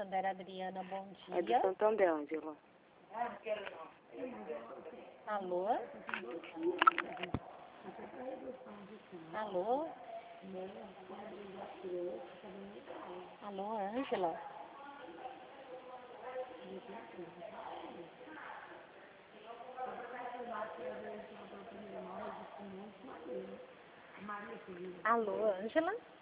Santander, Adriana, bom É do dia. Santander, Ângela. Alô? Alô? Alô, Ângela? Alô, Ângela?